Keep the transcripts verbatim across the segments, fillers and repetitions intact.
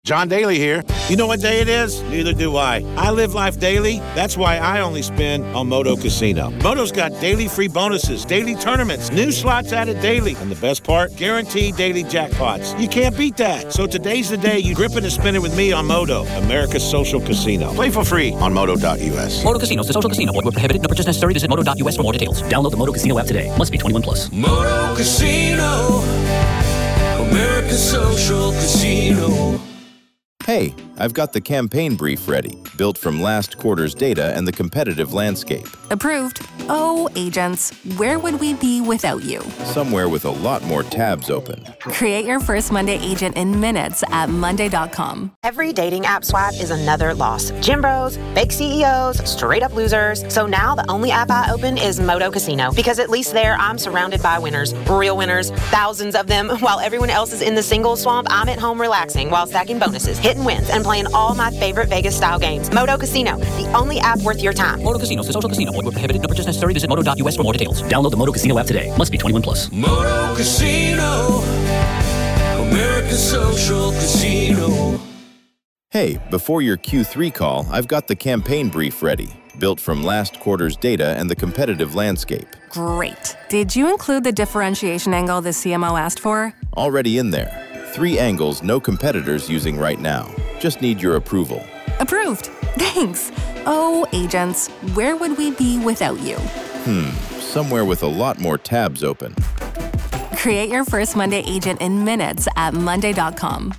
John Daly here. You know what day it is? Neither do I. I live life daily. That's why I only spin on Moto Casino. Moto's got daily free bonuses, daily tournaments, new slots added daily. And the best part? Guaranteed daily jackpots. You can't beat that. So today's the day you grip it and spin it with me on Moto, America's social casino. Play for free on moto dot u s. Moto Casino is a social casino. Void where prohibited. No purchase necessary. Visit moto dot u s for more details. Download the Moto Casino app today. Must be twenty-one plus. Moto Casino, America's social casino. Hey, I've got the campaign brief ready, built from last quarter's data and the competitive landscape. Approved. Oh, agents, where would we be without you? Somewhere with a lot more tabs open. Create your first Monday agent in minutes at monday dot com. Every dating app swipe is another loss. Gym bros, fake C E Os, straight up losers. So now the only app I open is Moto Casino, because at least there I'm surrounded by winners, real winners, thousands of them. While everyone else is in the single swamp, I'm at home relaxing while stacking bonuses, hitting wins, and playing all my favorite Vegas-style games. Moto Casino, the only app worth your time. Moto Casino is a social casino. Void where prohibited. No purchase necessary. Visit moto dot u s for more details. Download the Moto Casino app today. Must be twenty-one plus. Moto Casino, America's social casino. Hey, before your Q three call, I've got the campaign brief ready, built from last quarter's data and the competitive landscape. Great. Did you include the differentiation angle the C M O asked for? Already in there. Three angles no competitors using right now. Just need your approval. Approved. Thanks. Oh, agents, where would we be without you? Hmm, somewhere with a lot more tabs open. Create your first Monday agent in minutes at monday dot com.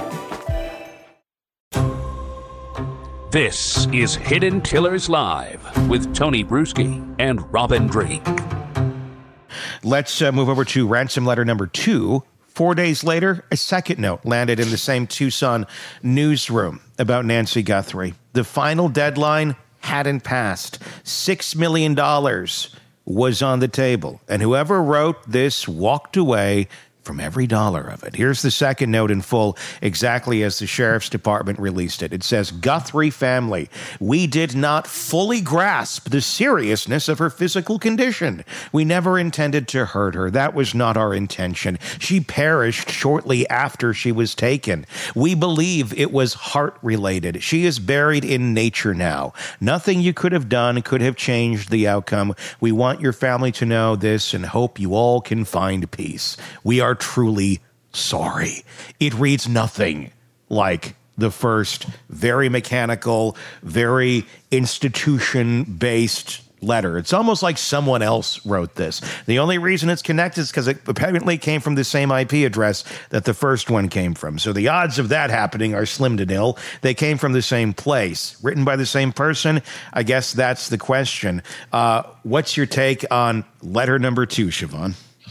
This is Hidden Killers Live with Tony Bruschi and Robin Drake. Let's uh, move over to ransom letter number two. Four days later, a second note landed in the same Tucson newsroom about Nancy Guthrie. The final deadline hadn't passed. Six million dollars was on the table, and whoever wrote this walked away from every dollar of it. Here's the second note in full, exactly as the Sheriff's Department released it. It says, Guthrie family, we did not fully grasp the seriousness of her physical condition. We never intended to hurt her. That was not our intention. She perished shortly after she was taken. We believe it was heart-related. She is buried in nature now. Nothing you could have done could have changed the outcome. We want your family to know this and hope you all can find peace. We are truly sorry. It reads nothing like the first very mechanical, very institution-based letter. It's almost like someone else wrote this. The only reason it's connected is because it apparently came from the same I P address that the first one came from. So the odds of that happening are slim to nil. They came from the same place. Written by the same person? I guess that's the question. Uh, what's your take on letter number two, Siobhan?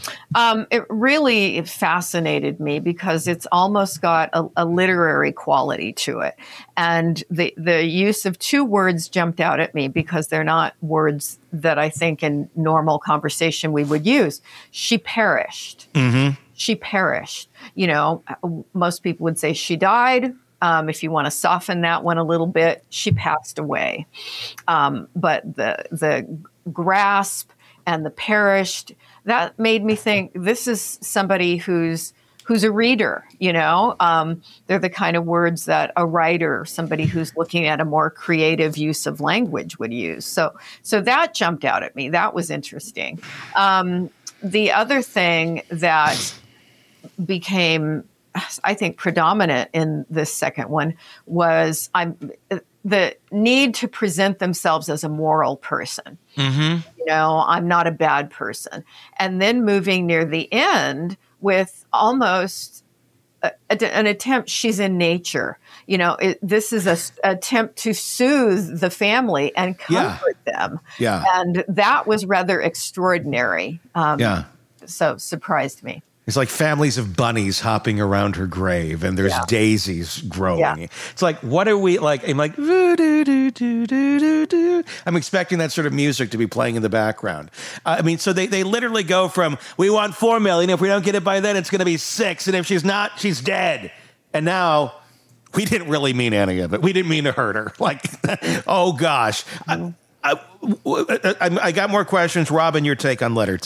Um, it really fascinated me because it's almost got a, a literary quality to it. And the, the use of two words jumped out at me because they're not words that I think in normal conversation we would use. She perished. Mm-hmm. She perished. You know, most people would say she died. Um, if you want to soften that one a little bit, she passed away. Um, but the the grasp and the perished, that made me think this is somebody who's who's a reader, you know. Um, they're the kind of words that a writer, somebody who's looking at a more creative use of language would use. So so that jumped out at me. That was interesting. Um, the other thing that became, I think, predominant in this second one was I'm the need to present themselves as a moral person. Mm-hmm. You know, I'm not a bad person. And then moving near the end with almost a, a, an attempt, she's in nature. You know, it, this is an attempt to soothe the family and comfort yeah. them. Yeah. And that was rather extraordinary. Um, yeah. So surprised me. It's like families of bunnies hopping around her grave, and there's yeah. daisies growing. Yeah. It's like, what are we like? I'm like, doo, doo, doo, doo, doo, doo. I'm expecting that sort of music to be playing in the background. Uh, I mean, so they, they literally go from, we want four million. If we don't get it by then, it's going to be six. And if she's not, she's dead. And now we didn't really mean any of it. We didn't mean to hurt her. Like, oh gosh. I, I, I, I got more questions. Robin, your take on letter two.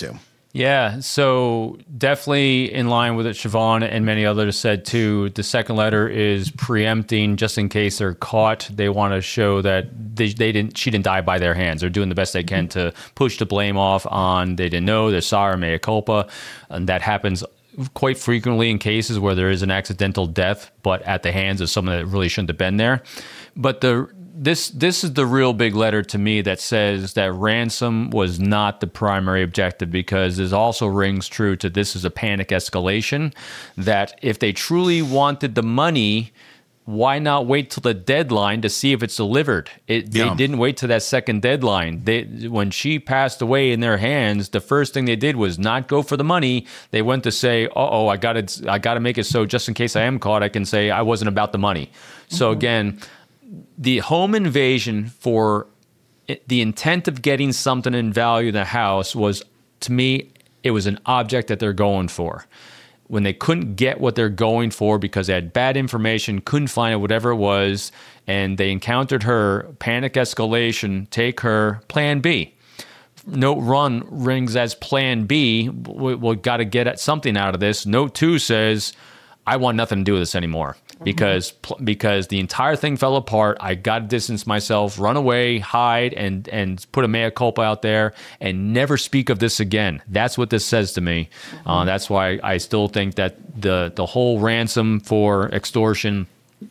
Yeah, so definitely in line with what Siobhan and many others said too. The second letter is preempting, just in case they're caught. They want to show that they, they didn't. She didn't die by their hands. They're doing the best they can to push the blame off on they didn't know. They're sorry, mea culpa, and that happens quite frequently in cases where there is an accidental death, but at the hands of someone that really shouldn't have been there. But the This this is the real big letter to me that says that ransom was not the primary objective, because it also rings true to this is a panic escalation, that if they truly wanted the money, why not wait till the deadline to see if it's delivered? It, Yeah. They didn't wait till that second deadline. They, when she passed away in their hands, the first thing they did was not go for the money. They went to say, uh-oh, I got to I got to make it so just in case I am caught, I can say I wasn't about the money. So again, the home invasion for it, the intent of getting something in value in the house was, to me, it was an object that they're going for. When they couldn't get what they're going for because they had bad information, couldn't find it, whatever it was, and they encountered her, panic escalation, take her, plan B. Note one rings as plan B. We, we got to get at something out of this. Note two says, I want nothing to do with this anymore. Because because the entire thing fell apart. I got to distance myself, run away, hide, and and put a mea culpa out there, and never speak of this again. That's what this says to me. Uh, that's why I still think that the the whole ransom for extortion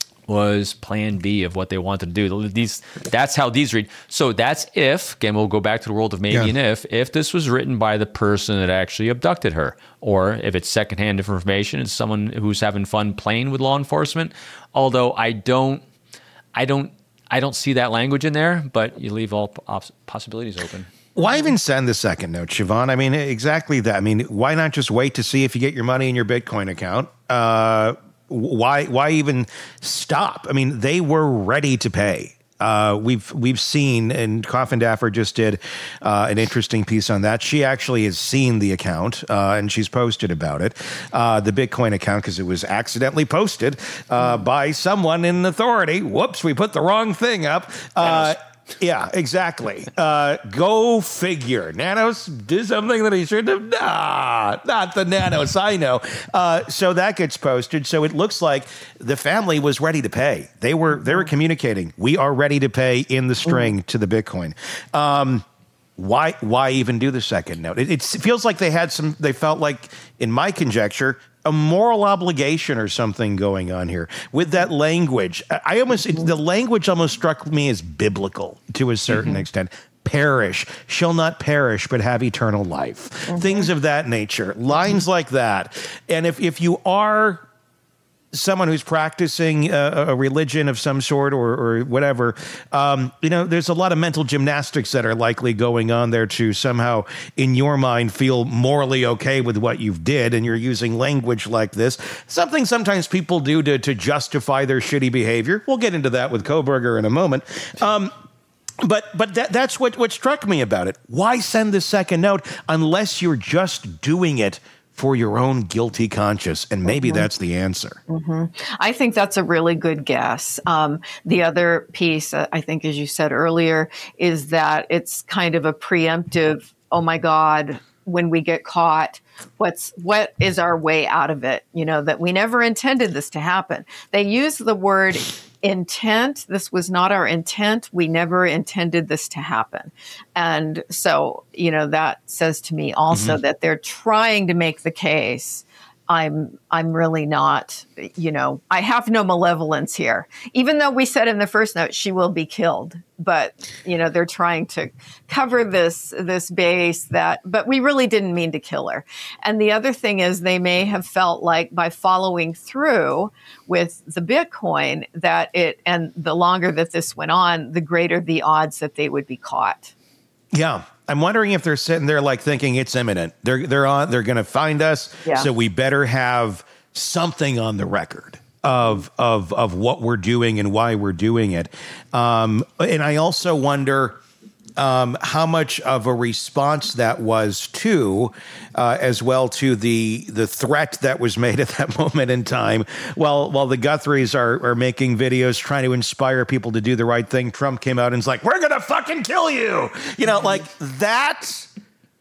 was plan B of what they wanted to do. These that's how these read. So that's if, again, we'll go back to the world of maybe Yeah. and if, if this was written by the person that actually abducted her, or if it's secondhand information, it's someone who's having fun playing with law enforcement. Although I don't, I don't, I don't see that language in there, but you leave all poss- possibilities open. Why even send the second note, Siobhan? I mean, exactly that. I mean, why not just wait to see if you get your money in your Bitcoin account? Uh, why why even stop? I mean, they were ready to pay. Uh, we've we've seen, and Coffin Daffer just did uh, an interesting piece on that. She actually has seen the account, uh, and she's posted about it, uh, the Bitcoin account, because it was accidentally posted uh, by someone in authority. Whoops, we put the wrong thing up. Uh, yeah, exactly. Uh, go figure. Nanos did something that he shouldn't have. Nah, not the Nanos I know. Uh, so that gets posted. So it looks like the family was ready to pay. They were they were communicating. We are ready to pay in the string to the Bitcoin. Um, why why even do the second note? It, it feels like they had some. They felt like, in my conjecture, a moral obligation or something going on here with that language. I almost, it, the language almost struck me as biblical to a certain mm-hmm. extent. Perish, shall not perish, but have eternal life. Mm-hmm. Things of that nature, lines mm-hmm. like that. And if, if you are someone who's practicing a, a religion of some sort or, or whatever, um, you know, there's a lot of mental gymnastics that are likely going on there to somehow, in your mind, feel morally okay with what you've did, and you're using language like this. Something sometimes people do to, to justify their shitty behavior. We'll get into that with Kohberger in a moment. Um, But but that that's what, what struck me about it. Why send the second note unless you're just doing it for your own guilty conscience? And maybe mm-hmm. that's the answer. Mm-hmm. I think that's a really good guess. Um, the other piece, uh, I think, as you said earlier, is that it's kind of a preemptive, oh my God, when we get caught, what's what is our way out of it? You know, that we never intended this to happen. They use the word intent. This was not our intent. We never intended this to happen. And so, you know, that says to me also mm-hmm. that they're trying to make the case. I'm I'm really not, you know, I have no malevolence here. Even though we said in the first note, she will be killed. But, you know, they're trying to cover this this base that, but we really didn't mean to kill her. And the other thing is they may have felt like by following through with the Bitcoin that it, and the longer that this went on, the greater the odds that they would be caught. Yeah. I'm wondering if they're sitting there like thinking it's imminent. They're they're on. They're going to find us, yeah. so we better have something on the record of of of what we're doing and why we're doing it. Um, and I also wonder um, how much of a response that was to, uh, as well to the the threat that was made at that moment in time. While while the Guthries are are making videos trying to inspire people to do the right thing, Trump came out and was like, "We're gonna fucking kill you," you know, like that.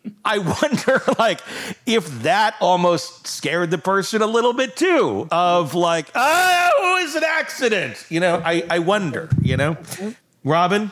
I wonder, like, if that almost scared the person a little bit too, of like, oh, it was an accident. You know, I, I wonder, you know. Robin?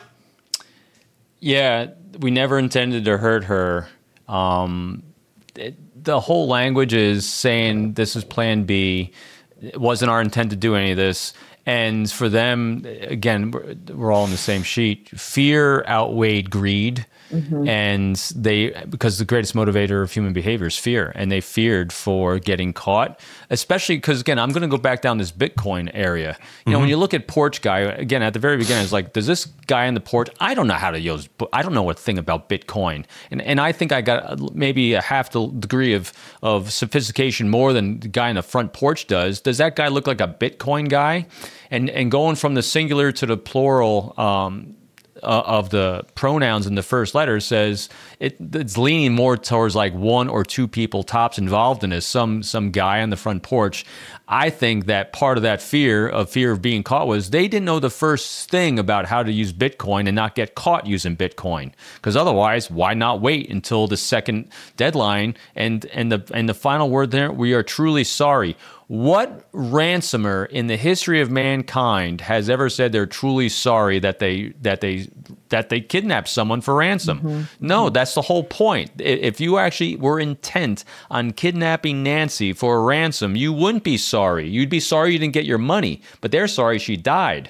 Yeah, we never intended to hurt her. Um, it, the whole language is saying this is plan B. It wasn't our intent to do any of this. And for them, again, we're, we're all on the same sheet. Fear outweighed greed. Mm-hmm. And they, because the greatest motivator of human behavior is fear, and they feared for getting caught, especially because, again, I'm going to go back down this Bitcoin area. You mm-hmm. know, when you look at Porch Guy, again, at the very beginning, it's like, does this guy on the porch, I don't know how to use, I don't know a thing about Bitcoin. And and I think I got maybe a half the degree of, of sophistication more than the guy on the front porch does. Does that guy look like a Bitcoin guy? And, and going from the singular to the plural, um, Uh, of the pronouns in the first letter says it, it's leaning more towards like one or two people tops involved in this, some some guy on the front porch. I think that part of that fear of fear of being caught was they didn't know the first thing about how to use Bitcoin and not get caught using Bitcoin. Because otherwise, why not wait until the second deadline? And and the and the final word there, we are truly sorry. What ransomer in the history of mankind has ever said they're truly sorry that they that they that they kidnapped someone for ransom? Mm-hmm. No, that's the whole point. If you actually were intent on kidnapping Nancy for a ransom, you wouldn't be sorry. You'd be sorry you didn't get your money, but they're sorry she died.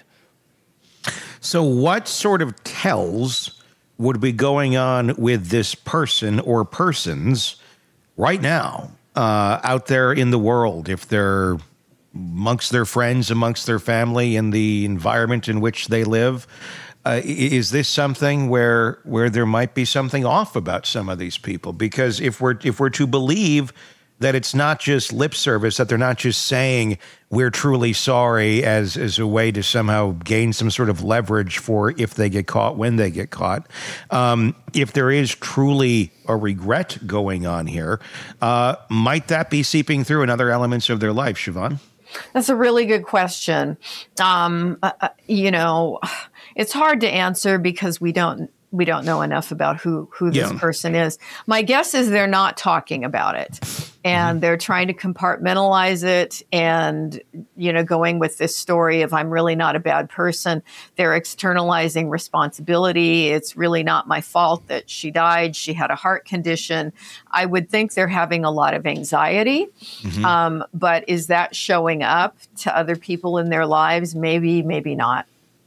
So what sort of tells would be going on with this person or persons right now? Uh, out there in the world, if they're amongst their friends, amongst their family, in the environment in which they live, uh, is this something where where there might be something off about some of these people? Because if we're if we're to believe that it's not just lip service, that they're not just saying we're truly sorry as as a way to somehow gain some sort of leverage for if they get caught, when they get caught. Um, if there is truly a regret going on here, uh, might that be seeping through in other elements of their life, Siobhan? That's a really good question. Um, uh, you know, it's hard to answer because we don't we don't know enough about who who this yeah. person is. My guess is they're not talking about it, and mm-hmm. they're trying to compartmentalize it. And you know, going with this story of I'm really not a bad person, they're externalizing responsibility. It's really not my fault that she died. She had a heart condition. I would think they're having a lot of anxiety. Mm-hmm. Um, but is that showing up to other people in their lives? Maybe, maybe not.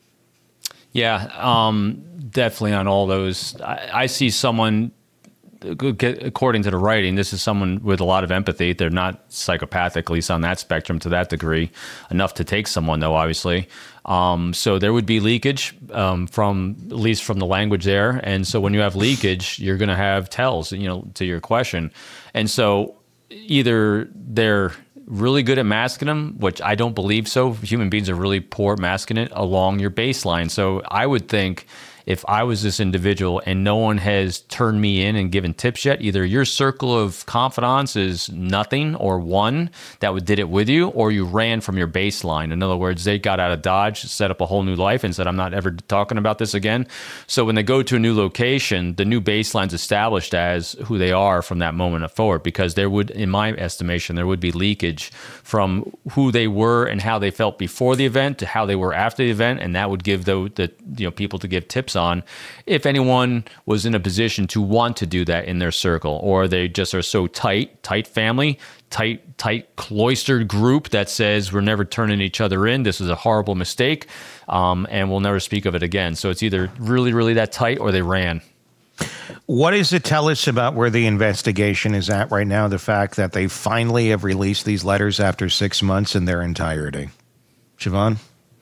Yeah, um, definitely on all those. I, I see someone, according to the writing, this is someone with a lot of empathy. They're not psychopathic, at least on that spectrum to that degree, enough to take someone, though, obviously. Um, so there would be leakage um, from, at least from the language there. And so when you have leakage, you're going to have tells, you know, to your question. And so either they're really good at masking them, which I don't believe so. Human beings are really poor at masking it along your baseline. So I would think if I was this individual and no one has turned me in and given tips yet, either your circle of confidants is nothing or one that did it with you, or you ran from your baseline. In other words, they got out of Dodge, set up a whole new life and said, I'm not ever talking about this again. So when they go to a new location, the new baseline's established as who they are from that moment forward, because there would, in my estimation, there would be leakage from who they were and how they felt before the event to how they were after the event. And that would give the, the you know people to give tips on if anyone was in a position to want to do that in their circle, or they just are so tight, tight family, tight, tight cloistered group that says we're never turning each other in. This is a horrible mistake, um, and we'll never speak of it again. So it's either really, really that tight or they ran. What does it tell us about where the investigation is at right now? The fact that they finally have released these letters after six months in their entirety. Siobhan?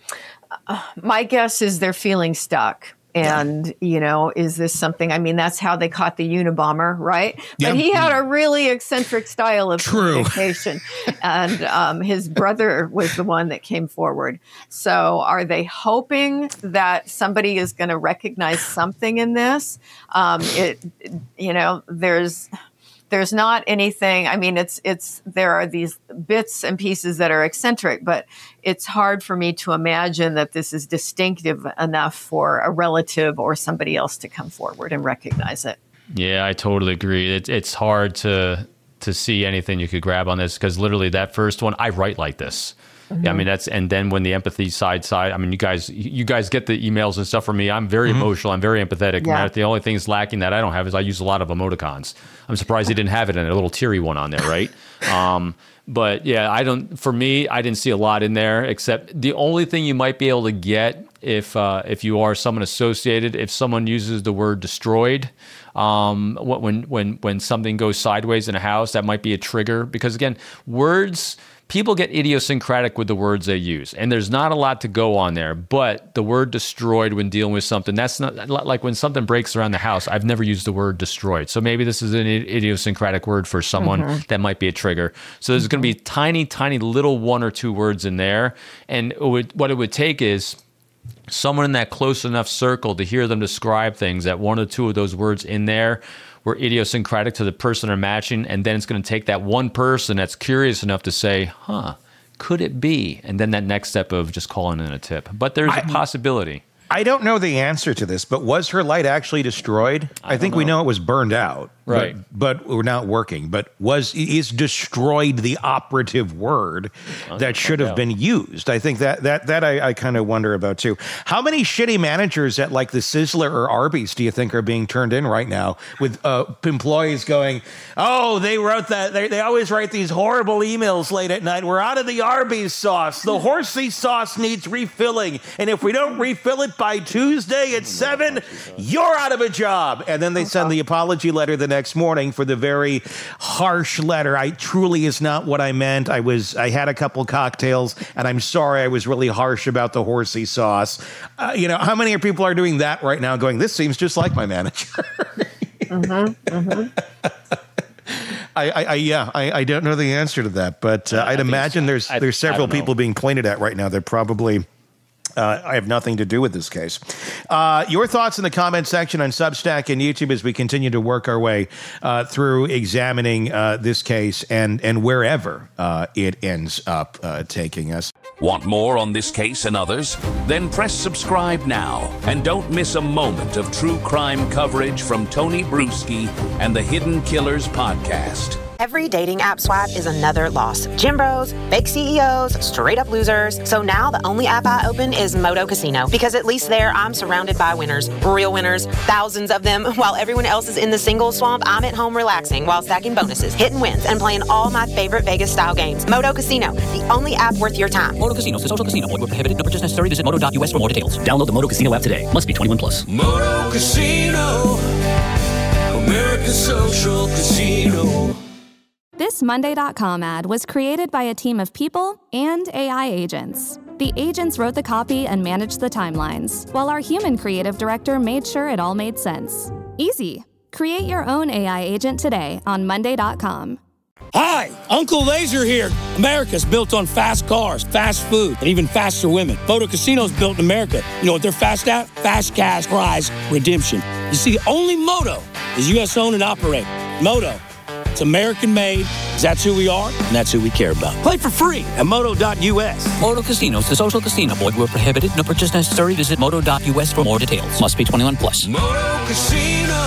Uh, my guess is they're feeling stuck. And, you know, is this something, I mean, that's how they caught the Unabomber, right? Yep. But he had a really eccentric style of True. communication. And um, his brother was the one that came forward. So are they hoping that somebody is going to recognize something in this? Um, it, you know, there's... There's not anything, I mean, it's, it's, there are these bits and pieces that are eccentric, but it's hard for me to imagine that this is distinctive enough for a relative or somebody else to come forward and recognize it. Yeah, I totally agree. It, it's hard to to see anything you could grab on this because literally that first one, I write like this. Mm-hmm. Yeah, I mean that's and then when the empathy side side, I mean you guys you guys get the emails and stuff from me. I'm very mm-hmm. emotional. I'm very empathetic. Yeah. And the only thing that's lacking that I don't have is I use a lot of emoticons. I'm surprised he didn't have it in a little teary one on there, right? um, but yeah, I don't. For me, I didn't see a lot in there except the only thing you might be able to get if uh, if you are someone associated, if someone uses the word destroyed. Um, when when when something goes sideways in a house, that might be a trigger because again, words. People get idiosyncratic with the words they use, and there's not a lot to go on there. But the word destroyed when dealing with something, that's not like when something breaks around the house. I've never used the word destroyed. So maybe this is an idiosyncratic word for someone mm-hmm. that might be a trigger. So there's mm-hmm. going to be tiny, tiny little one or two words in there. And it would, what it would take is someone in that close enough circle to hear them describe things that one or two of those words in there were idiosyncratic to the person they're matching, and then it's going to take that one person that's curious enough to say, huh, could it be? And then that next step of just calling in a tip. But there's I, a possibility. I don't know the answer to this, but was her light actually destroyed? I, I think know. we know it was burned out, right? But, but we're not working. But was is destroyed the operative word that should have been used? I think that that that I, I kind of wonder about too. How many shitty managers at like the Sizzler or Arby's do you think are being turned in right now with uh, employees going, "Oh, they wrote that. They they always write these horrible emails late at night. We're out of the Arby's sauce. The horsey sauce needs refilling, and if we don't refill it by Tuesday at seven, you're out of a job." And then they send the apology letter the next morning for the very harsh letter. I truly is not what I meant. I was, I had a couple cocktails and I'm sorry I was really harsh about the horsey sauce. Uh, you know, how many people are doing that right now going, this seems just like my manager? mm-hmm, mm-hmm. I, I, I, yeah, I, I don't know the answer to that, but uh, I'd imagine there's, there's several people being pointed at right now. They're probably Uh, I have nothing to do with this case. Uh, your thoughts in the comment section on Substack and YouTube as we continue to work our way uh, through examining uh, this case and, and wherever uh, it ends up uh, taking us. Want more on this case and others? Then press subscribe now and don't miss a moment of true crime coverage from Tony Bruschi and the Hidden Killers podcast. Every dating app swipe is another loss. Gym bros, fake C E Os, straight up losers. So now the only app I open is Moto Casino because at least there I'm surrounded by winners, real winners, thousands of them. While everyone else is in the single swamp, I'm at home relaxing while stacking bonuses, hitting wins, and playing all my favorite Vegas style games. Moto Casino, the only app worth your time. Moto Casino is a social casino. Void where prohibited. No purchase necessary. Visit moto dot U S for more details. Download the Moto Casino app today. Must be twenty-one plus. Moto Casino, American Social Casino. This Monday dot com ad was created by a team of people and A I agents. The agents wrote the copy and managed the timelines, while our human creative director made sure it all made sense. Easy. Create your own A I agent today on Monday dot com. Hi, Uncle Laser here. America's built on fast cars, fast food, and even faster women. Moto Casino's built in America. You know what they're fast at? Fast cash prize redemption. You see, the only Moto is U S owned and operated. Moto. It's American made, that's who we are, and that's who we care about. Play for free at moto dot U S. Moto Casino is a social casino. Void where prohibited. No purchase necessary. Visit moto dot U S for more details. Must be twenty-one plus. Moto Casino,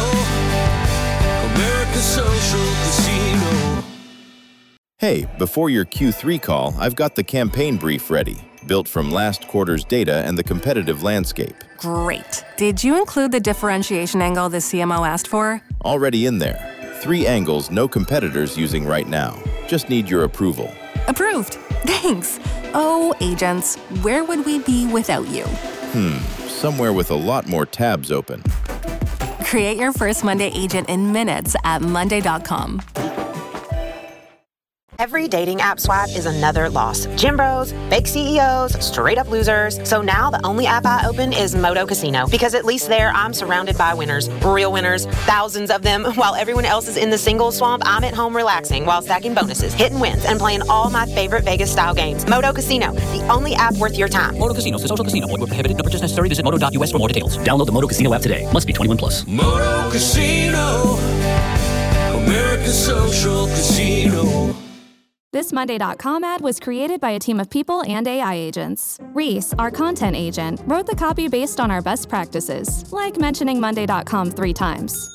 American Social Casino. Hey, before your Q three call, I've got the campaign brief ready, built from last quarter's data and the competitive landscape. Great. Did you include the differentiation angle the C M O asked for? Already in there. Three angles no competitors using right now. Just need your approval. Approved. Thanks. Oh, agents, where would we be without you? Hmm, somewhere with a lot more tabs open. Create your first Monday agent in minutes at monday dot com. Every dating app swipe is another loss. Gym bros, fake C E Os, straight up losers. So now the only app I open is Moto Casino because at least there I'm surrounded by winners, real winners, thousands of them. While everyone else is in the single swamp, I'm at home relaxing while stacking bonuses, hitting wins, and playing all my favorite Vegas style games. Moto Casino, the only app worth your time. Moto Casino is a social casino. Void where prohibited. No purchase necessary. Visit moto dot U S for more details. Download the Moto Casino app today. Must be twenty-one plus. Moto Casino, American Social Casino. This Monday dot com ad was created by a team of people and A I agents. Reese, our content agent, wrote the copy based on our best practices, like mentioning monday dot com three times.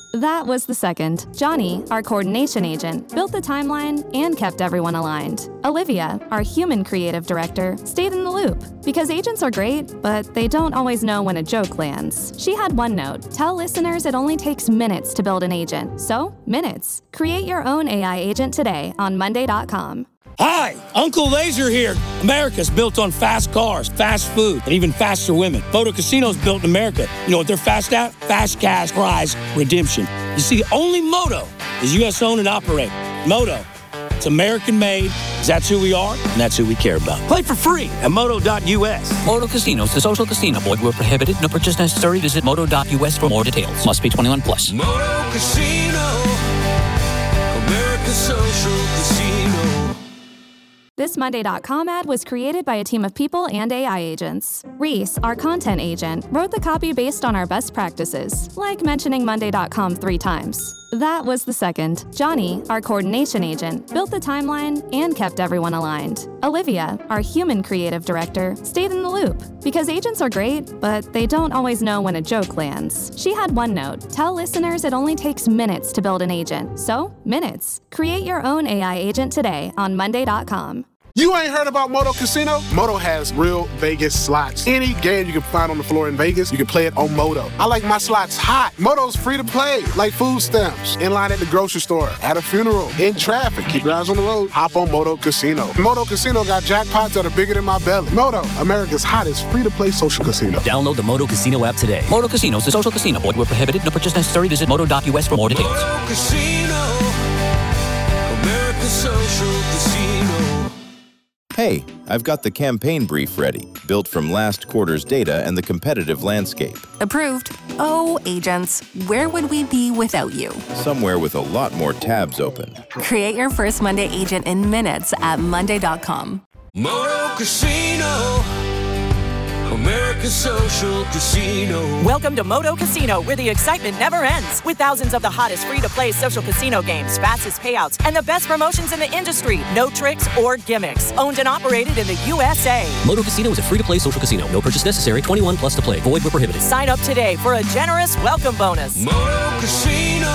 That was the second. Johnny, our coordination agent, built the timeline and kept everyone aligned. Olivia, our human creative director, stayed in the loop. Because agents are great, but they don't always know when a joke lands. She had one note: tell listeners it only takes minutes to build an agent. So, minutes. Create your own A I agent today on Monday dot com. Hi, Uncle Laser here. America's built on fast cars, fast food, and even faster women. Moto Casino's built in America. You know what they're fast at? Fast cash, prize, redemption. You see, only Moto is U S owned and operated. Moto, it's American made, 'cause that's who we are, and that's who we care about. Play for free at moto dot U S. Moto Casinos, the social casino. Void where prohibited. No purchase necessary. Visit moto dot U S for more details. Must be twenty-one plus. Moto Casino, America's social casino. This Monday dot com ad was created by a team of people and A I agents. Reese, our content agent, wrote the copy based on our best practices, like mentioning Monday dot com three times. That was the second. Johnny, our coordination agent, built the timeline and kept everyone aligned. Olivia, our human creative director, stayed in the loop. Because agents are great, but they don't always know when a joke lands. She had one note: tell listeners it only takes minutes to build an agent. So, minutes. Create your own A I agent today on Monday dot com. You ain't heard about Moto Casino? Moto has real Vegas slots. Any game you can find on the floor in Vegas, you can play it on Moto. I like my slots hot. Moto's free to play, like food stamps. In line at the grocery store, at a funeral, in traffic. Keep your eyes on the road. Hop on Moto Casino. Moto Casino got jackpots that are bigger than my belly. Moto, America's hottest free-to-play social casino. Download the Moto Casino app today. Moto Casinos, the social casino. Void where prohibited. No purchase necessary. Visit moto dot U S for more details. Moto Casino, America's social casino. Hey, I've got the campaign brief ready, built from last quarter's data and the competitive landscape. Approved. Oh, agents, where would we be without you? Somewhere with a lot more tabs open. Create your first Monday agent in minutes at Monday dot com. Moto Casino, America's social casino. Welcome to Moto Casino, where the excitement never ends. With thousands of the hottest free-to-play social casino games, fastest payouts, and the best promotions in the industry. No tricks or gimmicks. Owned and operated in the U S A. Moto Casino is a free-to-play social casino. No purchase necessary. twenty-one plus to play. Void where prohibited. Sign up today for a generous welcome bonus. Moto Casino,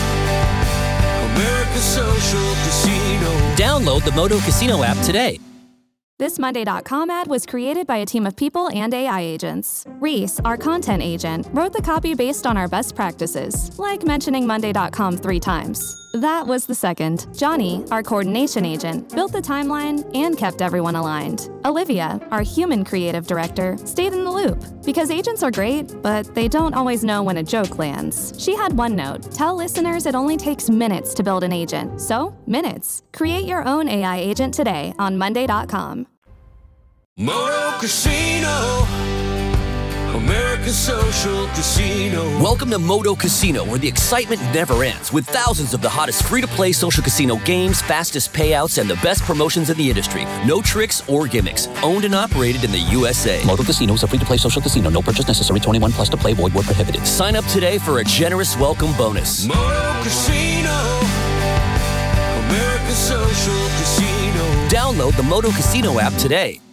America's social casino. Download the Moto Casino app today. This Monday dot com ad was created by a team of people and A I agents. Reese, our content agent, wrote the copy based on our best practices, like mentioning Monday dot com three times. That was the second. Johnny, our coordination agent, built the timeline and kept everyone aligned. Olivia, our human creative director, stayed in the loop. Because agents are great, but they don't always know when a joke lands. She had one note: tell listeners it only takes minutes to build an agent. So, minutes. Create your own A I agent today on Monday dot com. Moto Casino, America's social casino. Welcome to Moto Casino, where the excitement never ends, with thousands of the hottest free-to-play social casino games, fastest payouts, and the best promotions in the industry. No tricks or gimmicks. Owned and operated in the U S A. Moto Casino is a free-to-play social casino. No purchase necessary. twenty-one plus to play. Void where prohibited. Sign up today for a generous welcome bonus. Moto Casino, America's social casino. Download the Moto Casino app today.